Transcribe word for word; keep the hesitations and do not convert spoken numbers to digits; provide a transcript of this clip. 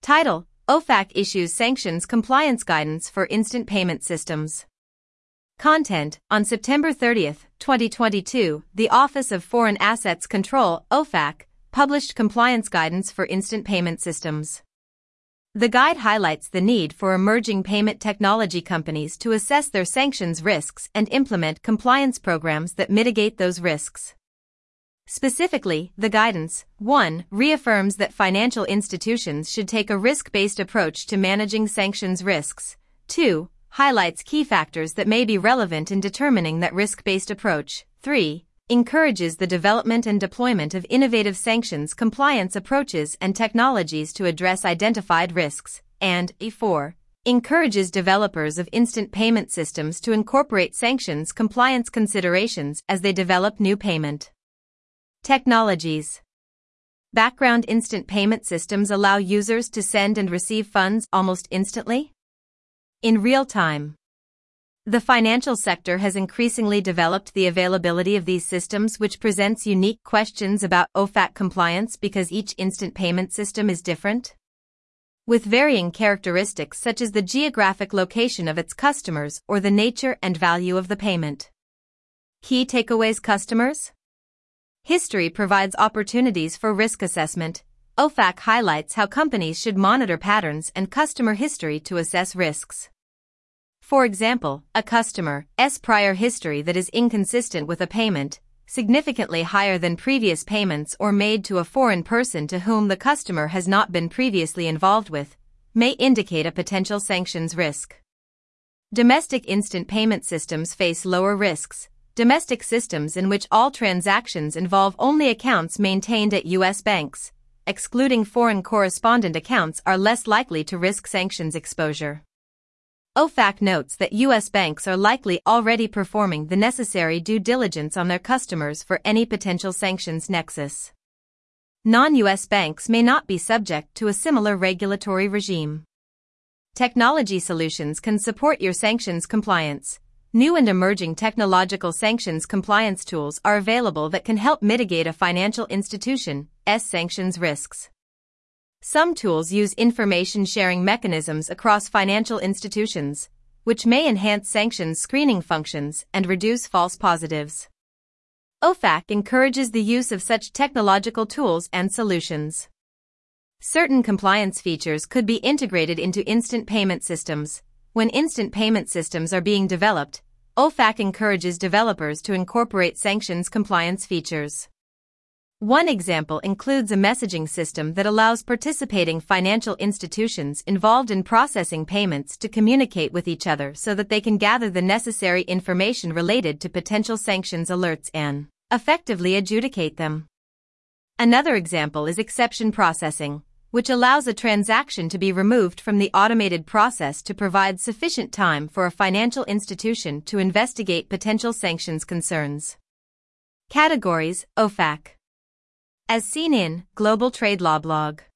Title: O F A C issues sanctions compliance guidance for instant payment systems. Content: on September thirtieth, twenty twenty-two, the Office of Foreign Assets Control, O F A C, published compliance guidance for instant payment systems. The guide highlights the need for emerging payment technology companies to assess their sanctions risks and implement compliance programs that mitigate those risks. Specifically, the guidance, one reaffirms that financial institutions should take a risk-based approach to managing sanctions risks. two highlights key factors that may be relevant in determining that risk-based approach. three encourages the development and deployment of innovative sanctions compliance approaches and technologies to address identified risks. And four encourages developers of instant payment systems to incorporate sanctions compliance considerations as they develop new payment technologies. Background: instant payment systems allow users to send and receive funds almost instantly, in real time. The financial sector has increasingly developed the availability of these systems, which presents unique questions about O F A C compliance because each instant payment system is different, with varying characteristics such as the geographic location of its customers or the nature and value of the payment. Key takeaways: customers. History provides opportunities for risk assessment. O F A C highlights how companies should monitor patterns and customer history to assess risks. For example, a customer's prior history that is inconsistent with a payment, significantly higher than previous payments or made to a foreign person to whom the customer has not been previously involved with, may indicate a potential sanctions risk. Domestic instant payment systems face lower risks. Domestic systems in which all transactions involve only accounts maintained at U S banks, excluding foreign correspondent accounts, are less likely to risk sanctions exposure. O F A C notes that U S banks are likely already performing the necessary due diligence on their customers for any potential sanctions nexus. Non-U S banks may not be subject to a similar regulatory regime. Technology solutions can support your sanctions compliance. New and emerging technological sanctions compliance tools are available that can help mitigate a financial institution's sanctions risks. Some tools use information sharing mechanisms across financial institutions, which may enhance sanctions screening functions and reduce false positives. O F A C encourages the use of such technological tools and solutions. Certain compliance features could be integrated into instant payment systems. When instant payment systems are being developed, O F A C encourages developers to incorporate sanctions compliance features. One example includes a messaging system that allows participating financial institutions involved in processing payments to communicate with each other so that they can gather the necessary information related to potential sanctions alerts and effectively adjudicate them. Another example is exception processing, which allows a transaction to be removed from the automated process to provide sufficient time for a financial institution to investigate potential sanctions concerns. Categories: O F A C. As seen in Global Trade Law Blog.